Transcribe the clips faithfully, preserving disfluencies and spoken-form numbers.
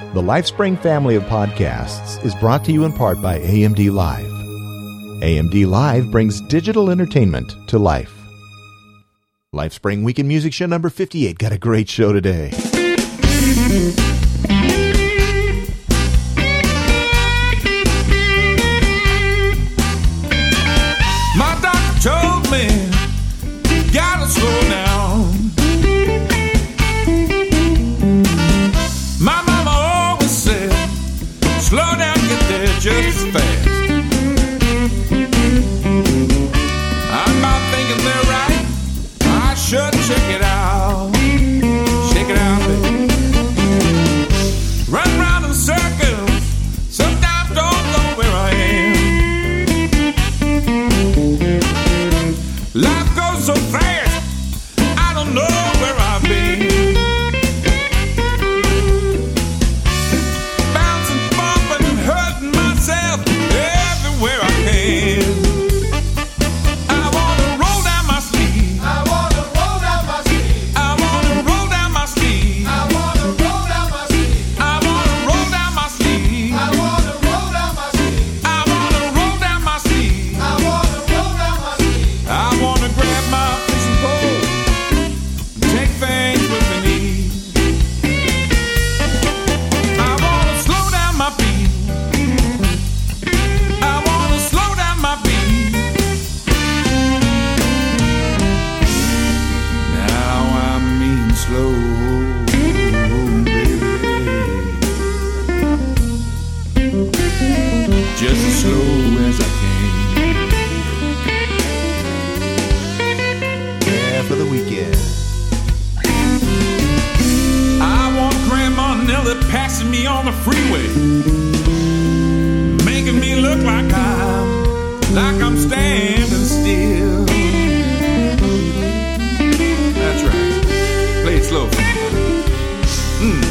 The LifeSpring family of podcasts is brought to you in part by A M D Live. A M D Live brings digital entertainment to life. LifeSpring Weekend Music Show number fifty-eight. Got a great show today. My doctor told me, gotta slow down. My mama always said, slow down, get there just as fast. I'm about thinking they're right. I should check it out. Check it out, baby. Run round in circles, sometimes don't know where I am. Life goes so fast, I don't know where I've been. Bouncing, bumping, and hurting myself everywhere I can. I wanna roll down my sleeve. I wanna roll down my sleeve. I wanna roll down my sleeve. I wanna roll down my sleeve. I wanna roll down my sleeve. I wanna roll down my sleeve. I wanna roll down my sleeve. I wanna roll down my sleeve. I wanna grab my fishing pole, take things with me knee. I wanna slow down my beat. I wanna slow down my beat. Now I mean slow, baby. Just as slow as I can. Yeah, for the weekend. I want Grandma Nellie passing me on the freeway, making me look like I'm, like I'm standing still. That's right. Play it slow for me. Mm.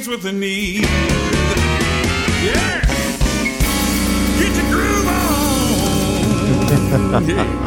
things with the knees. Yeah. Get your groove on.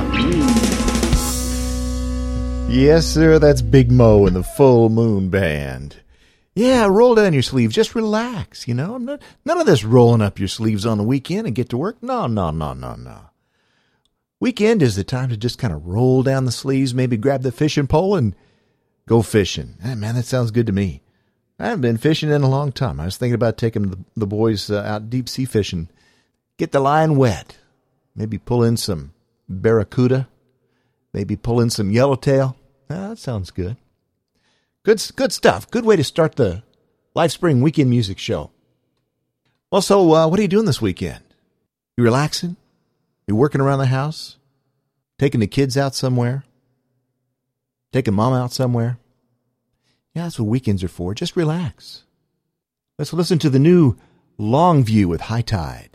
Yeah. Yes, sir, that's Big Mo and the Full Moon Band. Yeah, roll down your sleeves. Just relax, you know. None of this rolling up your sleeves on the weekend and get to work. No, no, no, no, no. Weekend is the time to just kind of roll down the sleeves, maybe grab the fishing pole and go fishing. Hey, man, that sounds good to me. I haven't been fishing in a long time. I was thinking about taking the, the boys uh, out deep sea fishing. Get the line wet. Maybe pull in some barracuda. Maybe pull in some yellowtail. Ah, that sounds good. Good, good stuff. Good way to start the LifeSpring Weekend Music Show. Well, so uh, what are you doing this weekend? You relaxing? You working around the house? Taking the kids out somewhere? Taking mom out somewhere? Yeah, that's what weekends are for. Just relax. Let's listen to the new Longview with High Tide.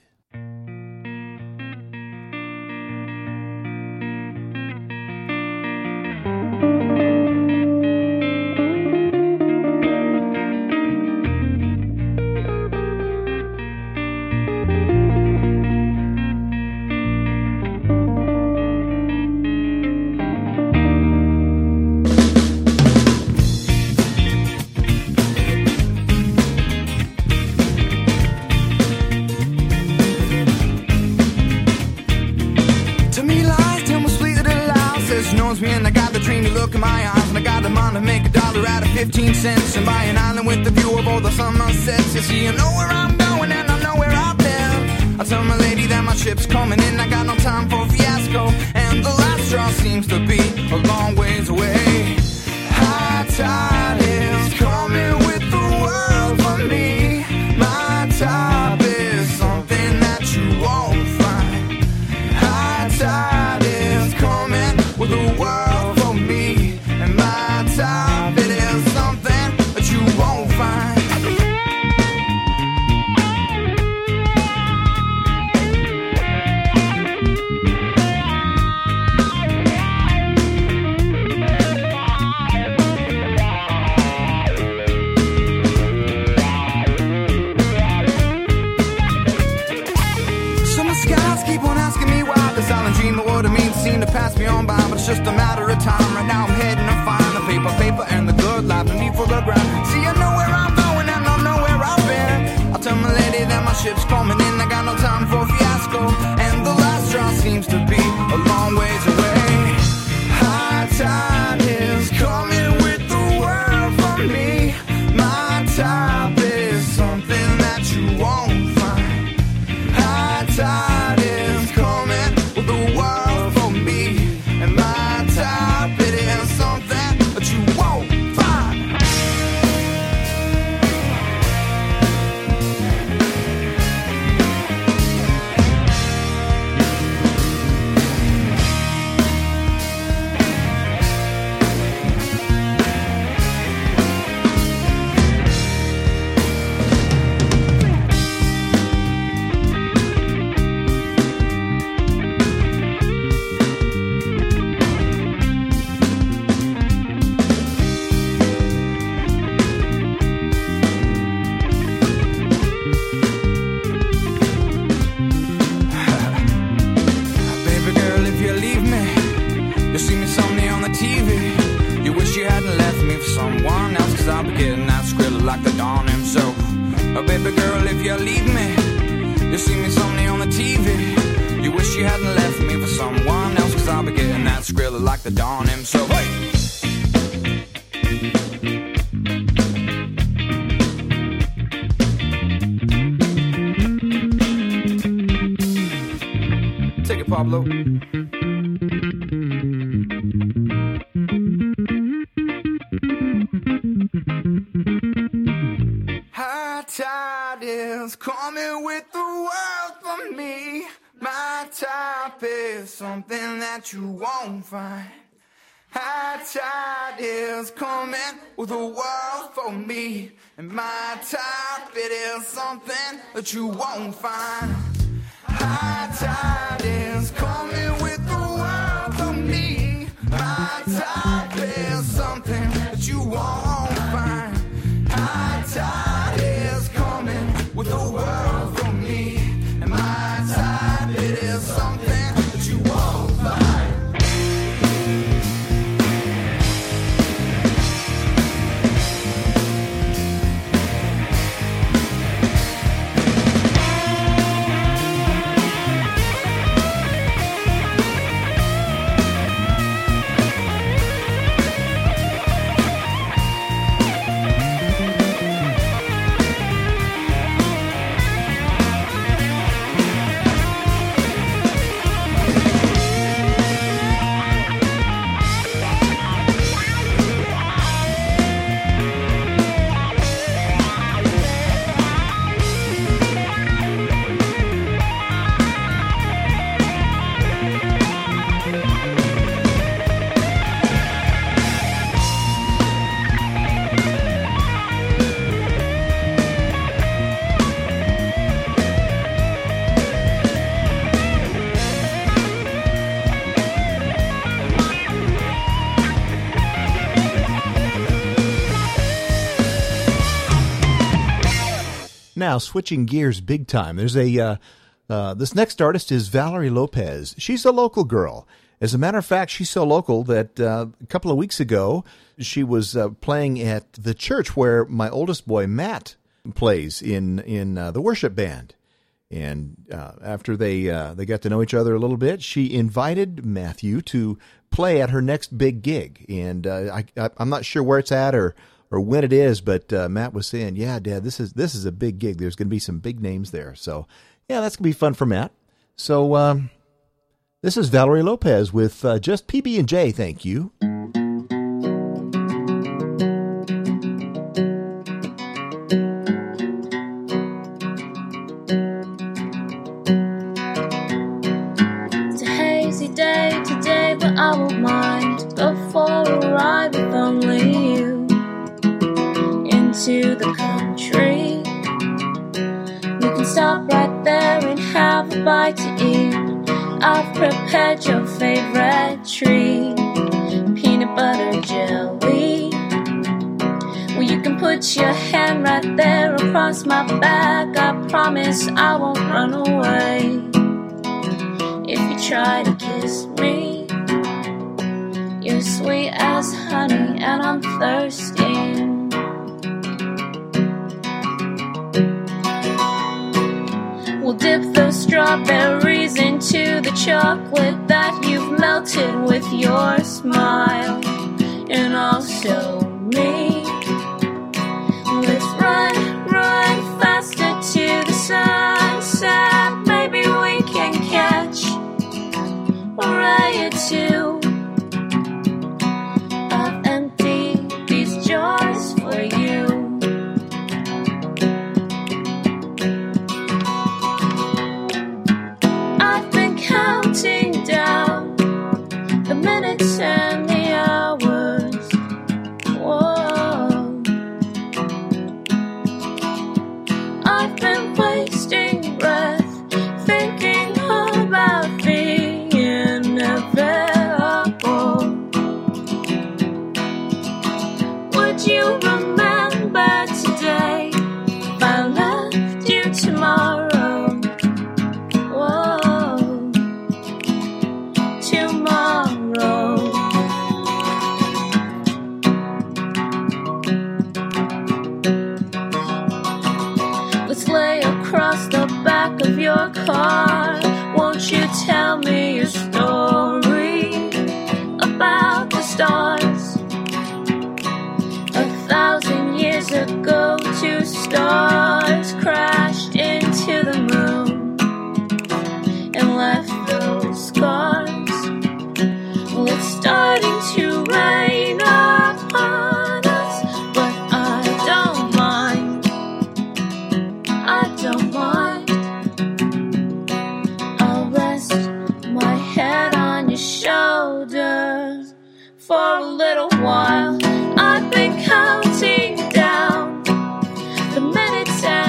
fifteen cents and buy an island with the view of all the summer sets. You see, I know where I'm going and I know where I've been. I tell my lady that my ship's coming in. I got no time for fiasco, and the last straw seems to be a long ways away. High tide is coming with the world for me. My top is something that you won't find. High tide is coming with the world for me, and my top it is something that you won't find. Some skies keep on asking me why this island dream of what it means seem to pass me on by, but it's just a matter of time. Right now I'm heading to find the paper, paper, and the good life no need for the ground. See, I know where I'm going and I know where I've been. I'll tell my lady that my ship's coming in. I got no time for fiasco, and the last straw seems to be a long ways away. High tide is coming with the world for me. My top is something that you won't find. High tide is coming with the world for me, and my top it is something that you won't find. Baby girl, if you leave me, you see me someday on the T V. You wish you hadn't left me for someone else, cause I'll be getting that skrilla like the Don himself. Oh, baby girl, if you leave me, you see me someday on the T V. You wish you hadn't left me for someone else, cause I'll be getting that skrilla like the Don himself. Hey! Take it, Pablo. High tide is coming with the world for me. My top is something that you won't find. High tide is coming with the world for me, and my top it is something that you won't find. High tide is coming with the world for me. My top is something that you won't find. High tide Now, switching gears big time. There's a uh, uh, this next artist is Valerie Lopez. She's a local girl. As a matter of fact, she's so local that uh, a couple of weeks ago, she was uh, playing at the church where my oldest boy, Matt, plays in, in uh, the worship band. And uh, after they uh, they got to know each other a little bit, she invited Matthew to play at her next big gig. And uh, I, I, I'm not sure where it's at or or when it is, but uh, Matt was saying, yeah, Dad, this is this is a big gig. There's going to be some big names there. So, yeah, that's going to be fun for Matt. So, um, this is Valerie Lopez with uh, Just P B and J, thank you. It's a hazy day today, but I won't mind. Go for a ride with only you into the country. We can stop right there and have a bite to eat. I've prepared your favorite treat, peanut butter jelly. Well, you can put your hand right there across my back. I promise I won't run away. If you try to kiss me, you're sweet as honey and I'm thirsty. We'll dip those strawberries into the chocolate that you've melted with your smile, and also me. Let's run, run faster to the sunset. Maybe we can catch a ray or two. I've emptied these jars for you. Counting down the minutes and the hours. Whoa. I've been wasting breath thinking about the inevitable. Would you remember today if I left you tomorrow? Of your car, won't you tell me your story about the stars? A thousand years ago, two stars crashed into the moon and left those scars. Well, it's starting to rain upon us, but I don't mind. I don't mind. Shoulders for a little while. I've been counting down the minutes and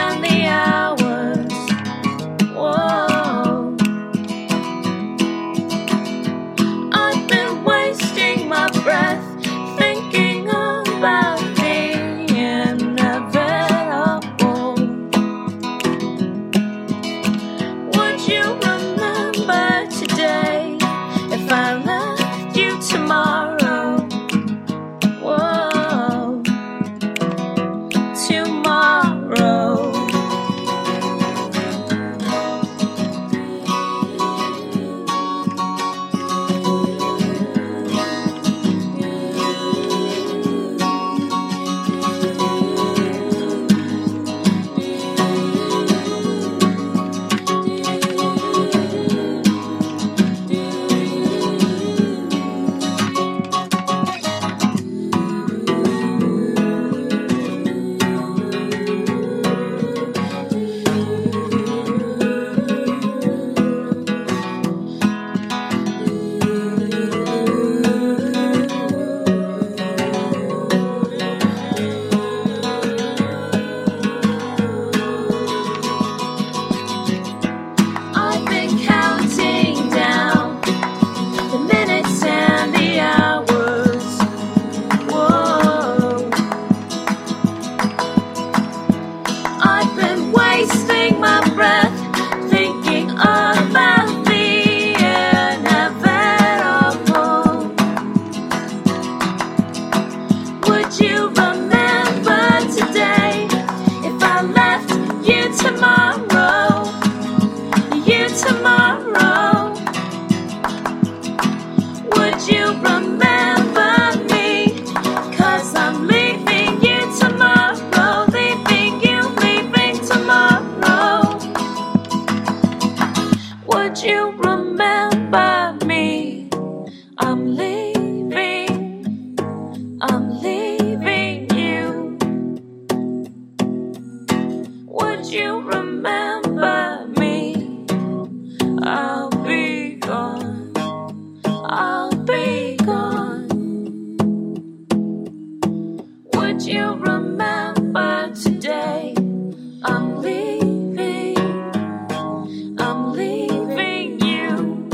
remember today. I'm leaving, I'm leaving you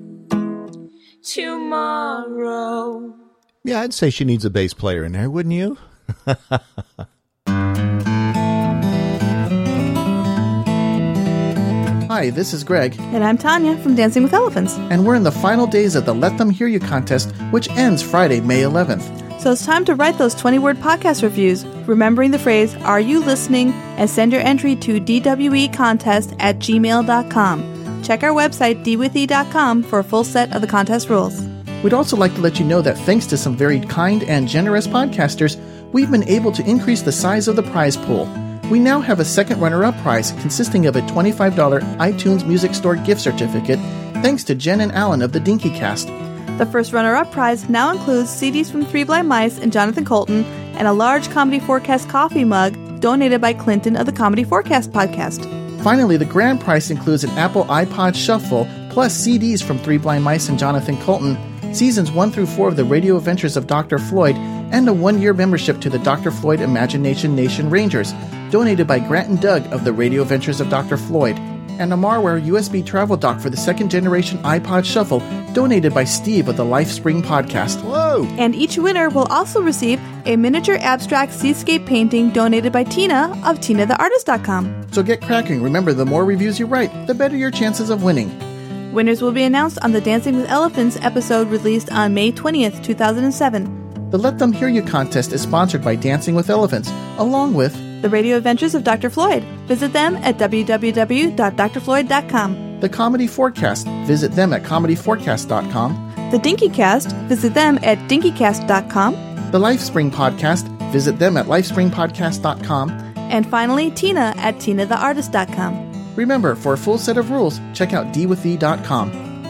tomorrow. Yeah, I'd say she needs a bass player in there, wouldn't you? Hi, this is Greg, And I'm Tanya from Dancing with Elephants. and we're in the final days of the Let Them Hear You contest, which ends Friday, May eleventh. So it's time to write those twenty-word podcast reviews, remembering the phrase, "Are you listening?" and send your entry to d w e contest at gmail dot com. Check our website, d with e dot com, for a full set of the contest rules. We'd also like to let you know that thanks to some very kind and generous podcasters, we've been able to increase the size of the prize pool. We now have a second runner-up prize consisting of a twenty-five dollars iTunes Music Store gift certificate, thanks to Jen and Alan of the Dinky Cast. The first runner-up prize now includes C Ds from Three Blind Mice and Jonathan Colton, and a large Comedy Forecast coffee mug donated by Clinton of the Comedy Forecast podcast. Finally, the grand prize includes an Apple iPod Shuffle, plus C Ds from Three Blind Mice and Jonathan Colton, seasons one through four of the Radio Adventures of Doctor Floyd, and a one-year membership to the Doctor Floyd Imagination Nation Rangers, donated by Grant and Doug of the Radio Adventures of Doctor Floyd, and a Marware U S B travel dock for the second-generation iPod Shuffle, donated by Steve of the LifeSpring podcast. Whoa! And each winner will also receive a miniature abstract seascape painting donated by Tina of tina the artist dot com. So get cracking. Remember, the more reviews you write, the better your chances of winning. Winners will be announced on the Dancing with Elephants episode released on May twentieth, two thousand seven. The Let Them Hear You contest is sponsored by Dancing with Elephants, along with The Radio Adventures of Doctor Floyd. Visit them at w w w dot d r floyd dot com. The Comedy Forecast. Visit them at comedy forecast dot com. The Dinky Cast. Visit them at dinky cast dot com. The LifeSpring Podcast. Visit them at lifespring podcast dot com. And finally, Tina at tina the artist dot com. Remember, for a full set of rules, check out d with e dot com.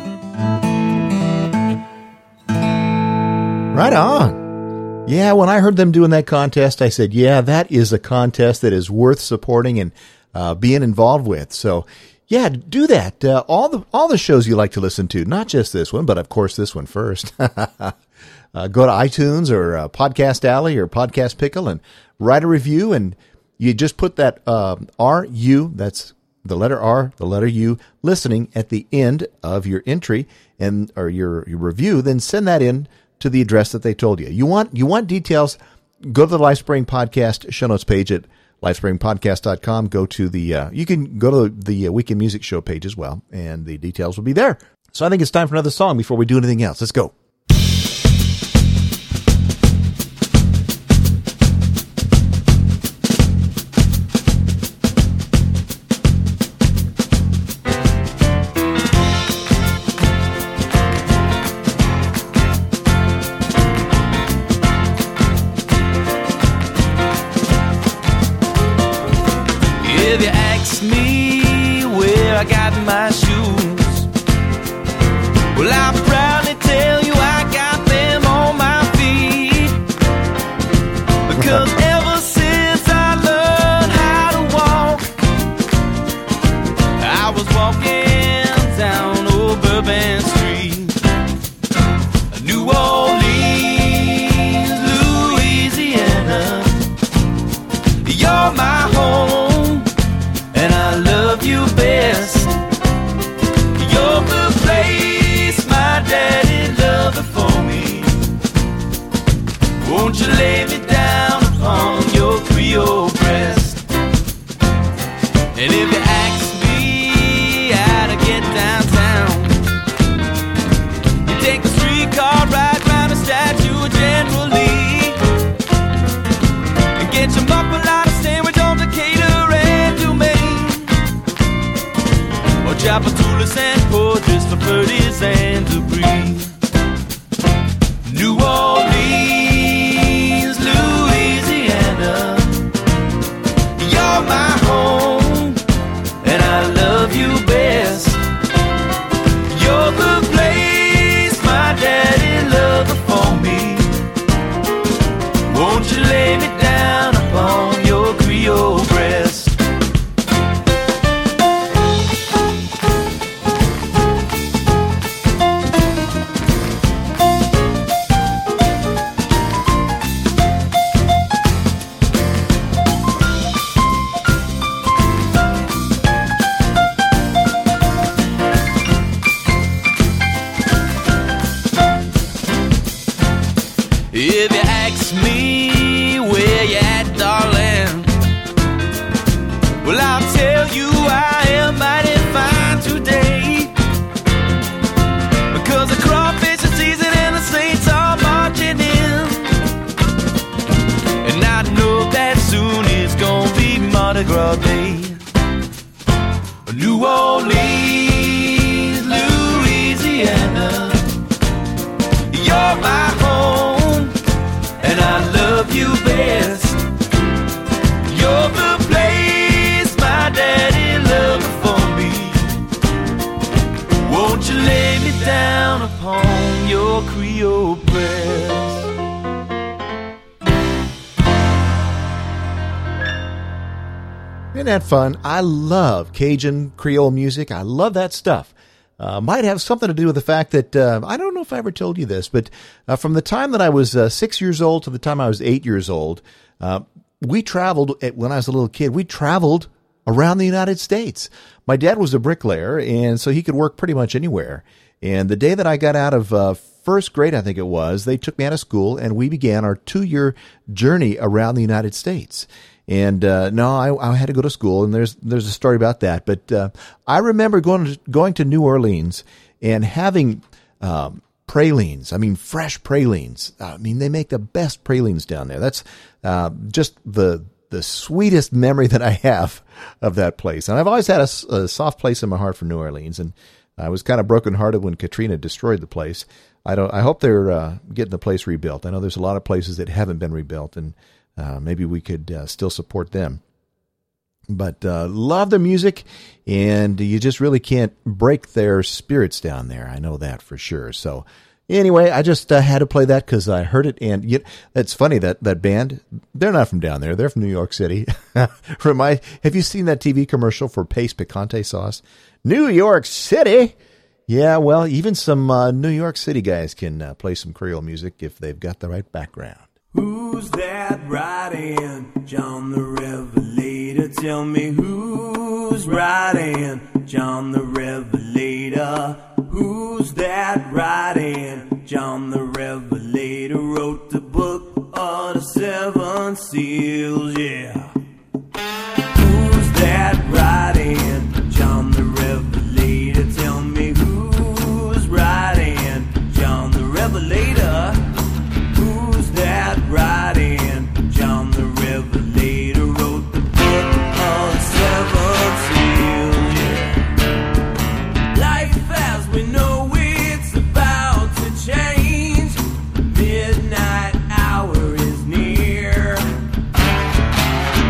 Right on. Yeah, when I heard them doing that contest, I said, yeah, that is a contest that is worth supporting and uh, being involved with. So, yeah, do that. Uh, all the all the shows you like to listen to, not just this one, but of course this one first. uh, go to iTunes or uh, Podcast Alley or Podcast Pickle and write a review, and you just put that uh, R U, that's the letter R, the letter U, listening at the end of your entry and or your, your review, then send that in to the address that they told you. You want you want details, go to the LifeSpring Podcast show notes page at lifespring podcast dot com. Go to the, uh, you can go to the uh, Weekend Music Show page as well, and the details will be there. So I think it's time for another song before we do anything else. Let's go. If you ask me where I got my shoes, well, I'll proudly tell you I got them on my feet. Because ever since I learned how to walk, I was walking down old Bourbon Street, New Orleans, Louisiana. You're my home, and I love you best. You're the place my daddy loved for me. Won't you lay me down upon your Creole breast? And if you ask me how to get downtown, you take the streetcar right round the Statue of General Lee and get your muffalata sandwich on Decatur and Dumaine, or Tchoupitoulas and Porches for Purdy's and Dupree. New Orleans, Louisiana, you're my home, and I love you best. You're the place my daddy loved for me. Won't you lay me down upon your Creole breast? Isn't that fun? I love Cajun Creole music. I love that stuff. Uh, might have something to do with the fact that, uh, I don't know if I ever told you this, but uh, from the time that I was uh, six years old to the time I was eight years old, uh, we traveled, when I was a little kid, we traveled around the United States. My dad was a bricklayer, and so he could work pretty much anywhere. And the day that I got out of uh, first grade, I think it was, they took me out of school, and we began our two-year journey around the United States. And uh, no, I, I had to go to school, and there's there's a story about that. But uh, I remember going to, going to New Orleans and having um, pralines. I mean, fresh pralines. I mean, they make the best pralines down there. That's uh, just the the sweetest memory that I have of that place. And I've always had a, a soft place in my heart for New Orleans, and I was kind of brokenhearted when Katrina destroyed the place. I don't. I hope they're uh, getting the place rebuilt. I know there's a lot of places that haven't been rebuilt, and uh, maybe we could uh, still support them. But uh, love the music, and you just really can't break their spirits down there. I know that for sure. So anyway, I just uh, had to play that because I heard it, and you know, it's funny that that band, they're not from down there. They're from New York City. Remind, have you seen that T V commercial for Pace Picante Sauce? New York City. Yeah, well, even some uh, New York City guys can uh, play some Creole music if they've got the right background. Who's that riding? John the Revelator. Tell me who's riding? John the Revelator. Who's that riding? John the Revelator wrote the book of the seven seals, yeah. Who's that riding? John the Revelator. Tell me who's riding? John the Revelator. Who's that riding? John the Revelator wrote the book of the seven seals, yeah. Life as we know it's about to change. Midnight hour is near.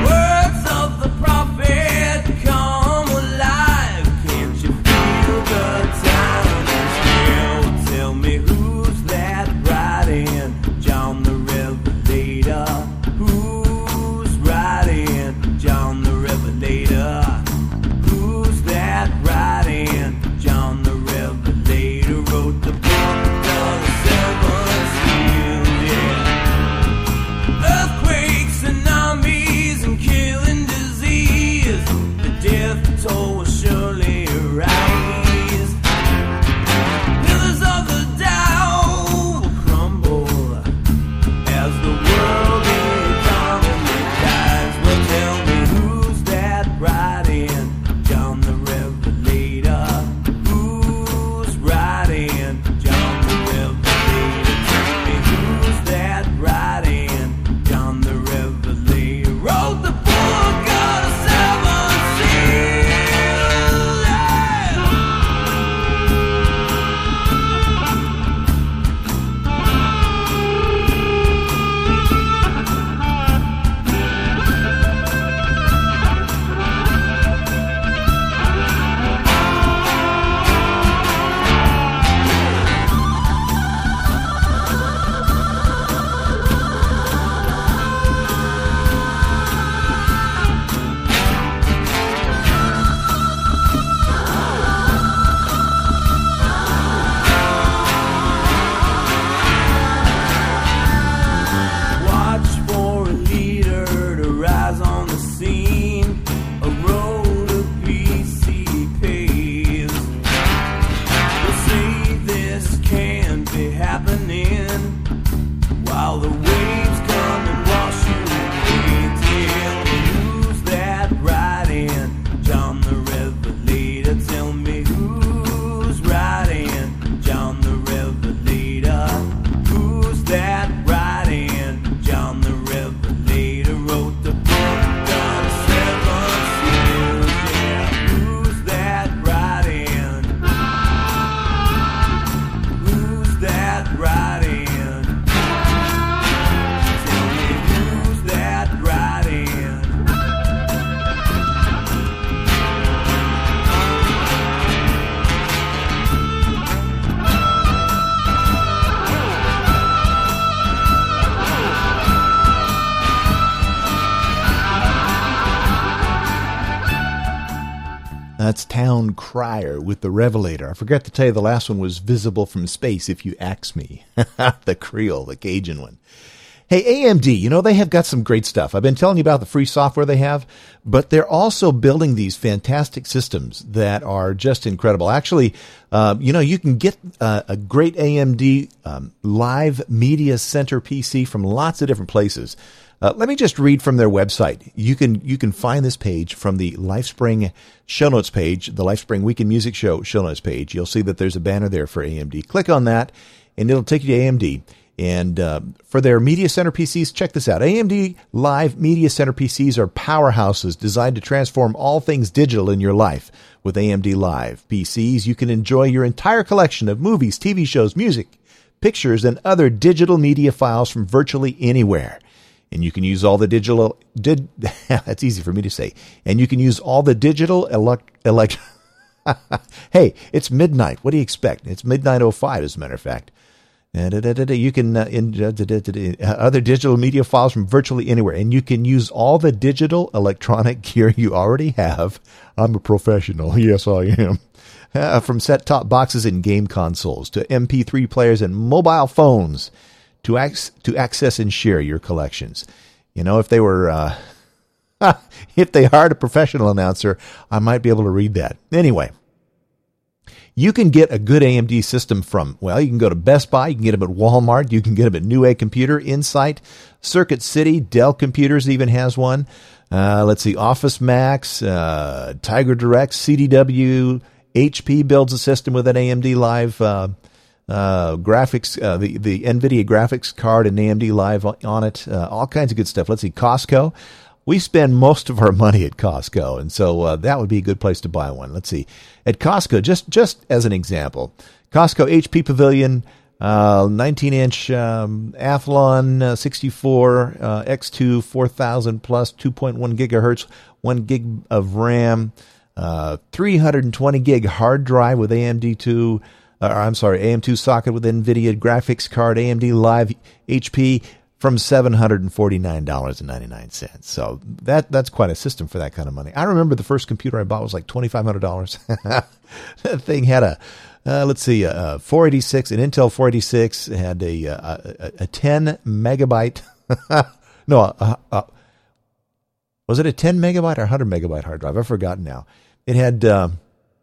That's Town Crier with the Revelator. I forgot to tell you the last one was Visible from Space, if you ask me. The Creole, the Cajun one. Hey, A M D, you know, they have got some great stuff. I've been telling you about the free software they have, but they're also building these fantastic systems that are just incredible. Actually, uh, you know, you can get uh, a great A M D um, Live Media Center P C from lots of different places. Uh, let me just read from their website. You can you can find this page from the LifeSpring show notes page, the LifeSpring Weekend Music Show show notes page. You'll see that there's a banner there for A M D. Click on that, and it'll take you to A M D. And uh, for their Media Center P Cs, check this out. A M D Live Media Center P Cs are powerhouses designed to transform all things digital in your life. With A M D Live P Cs, you can enjoy your entire collection of movies, T V shows, music, pictures, and other digital media files from virtually anywhere. And you can use all the digital, did, that's easy for me to say. And you can use all the digital elect, elect, hey, it's midnight. What do you expect? It's midnight oh five, as a matter of fact. You can, uh, in, uh, other digital media files from virtually anywhere. And you can use all the digital electronic gear you already have. I'm a professional. Yes, I am. Uh, from set-top boxes and game consoles to M P three players and mobile phones. To ac- to access and share your collections. You know, if they were, uh, if they hired a professional announcer, I might be able to read that. Anyway, you can get a good A M D system from, well, you can go to Best Buy, you can get them at Walmart, you can get them at Newegg Computer, Insight, Circuit City, Dell Computers even has one. Uh, let's see, Office Max, uh, Tiger Direct, C D W, H P builds a system with an A M D Live uh Uh, graphics, uh, the, the NVIDIA graphics card and A M D Live on it, uh, all kinds of good stuff. Let's see, Costco. We spend most of our money at Costco, and so uh, that would be a good place to buy one. Let's see. At Costco, just, just as an example, Costco H P Pavilion, uh, nineteen inch um, Athlon uh, sixty-four, uh, X two, four thousand plus, two point one gigahertz, one gig of RAM, uh, three hundred twenty gig hard drive with A M D two, Uh, I'm sorry, A M two socket with NVIDIA graphics card, A M D Live H P from seven hundred forty-nine dollars and ninety-nine cents. So that that's quite a system for that kind of money. I remember the first computer I bought was like twenty-five hundred dollars. That thing had a, uh, let's see, a, a four eighty-six, an Intel four eighty-six, it had a, a, a, a ten megabyte, no, a, a, was it a ten megabyte or one hundred megabyte hard drive? I've forgotten now. It had... Um,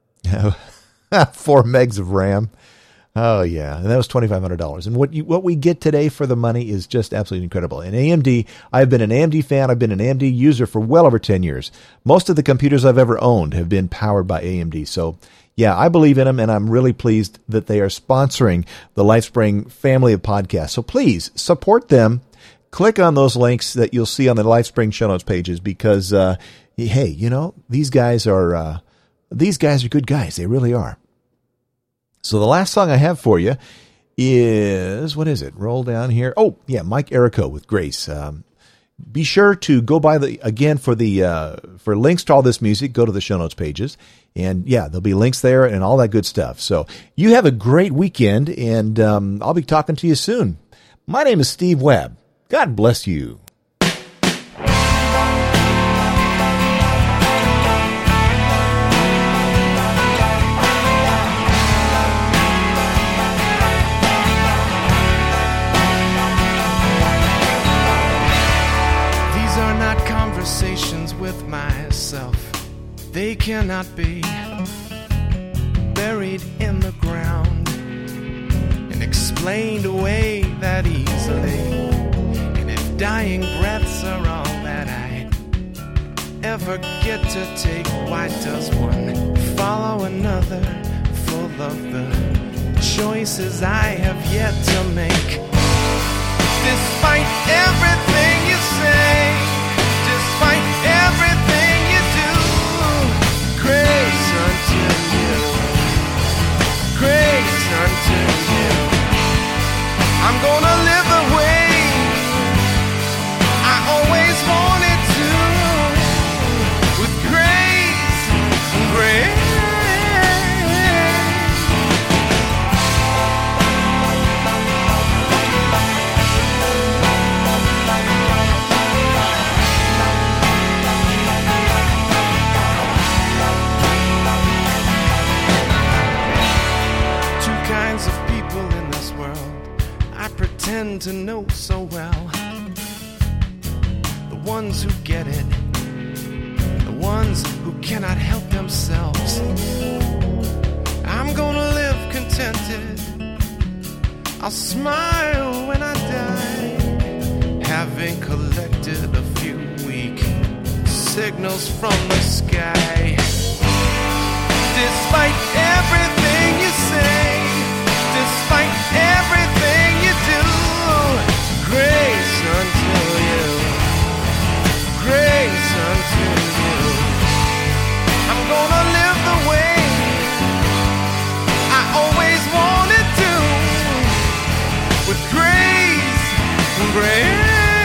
Four megs of RAM. Oh yeah, and that was twenty-five hundred dollars. And what you, what we get today for the money is just absolutely incredible. And A M D, I've been an A M D fan. I've been an A M D user for well over ten years. Most of the computers I've ever owned have been powered by A M D. So yeah, I believe in them, and I'm really pleased that they are sponsoring the LifeSpring family of podcasts. So please support them. Click on those links that you'll see on the LifeSpring show notes pages because, uh, hey, you know, these guys are. Uh, These guys are good guys. They really are. So the last song I have for you is, what is it? Roll down here. Oh, yeah, Mike Errico with Grace. Um, be sure to go by the, again, for the, uh, for links to all this music, go to the show notes pages. And yeah, there'll be links there and all that good stuff. So you have a great weekend, and um, I'll be talking to you soon. My name is Steve Webb. God bless you. Conversations with myself, they cannot be buried in the ground and explained away that easily. And if dying breaths are all that I ever get to take, why does one follow another full of the choices I have yet to make? Despite everything you say, despite everything you do, grace unto you, grace unto you. I'm gonna live the way I always wanted to, with grace, grace. come to know so well. The ones who get it, the ones who cannot help themselves. I'm gonna live contented, I'll smile when I die, having collected a few weak signals from the sky. Despite everything you say, despite everything you do, grace until you, grace until you. I'm gonna live the way I always wanted to, with grace and grace.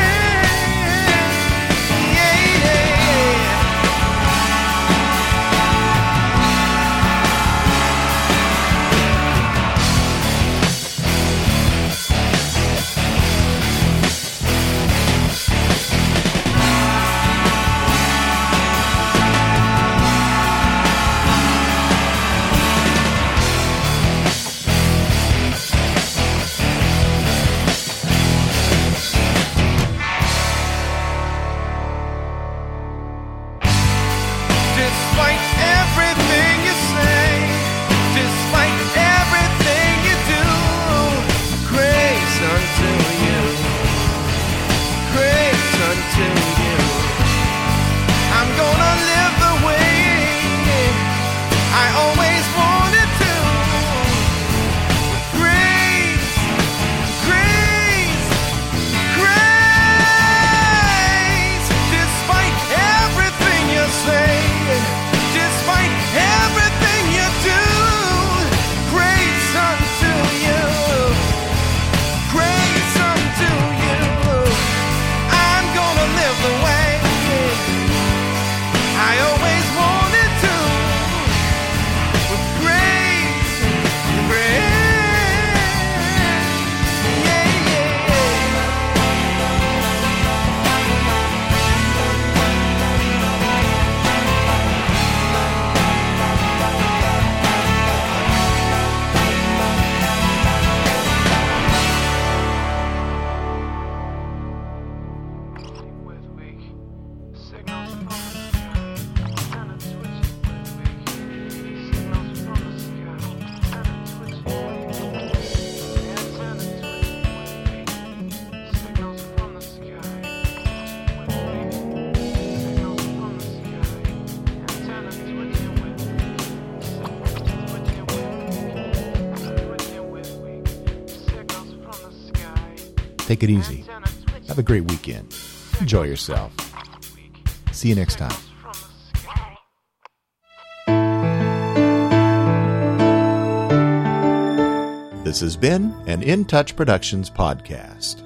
Take it easy. Have a great weekend. Enjoy yourself. See you next time. This has been an In Touch Productions podcast.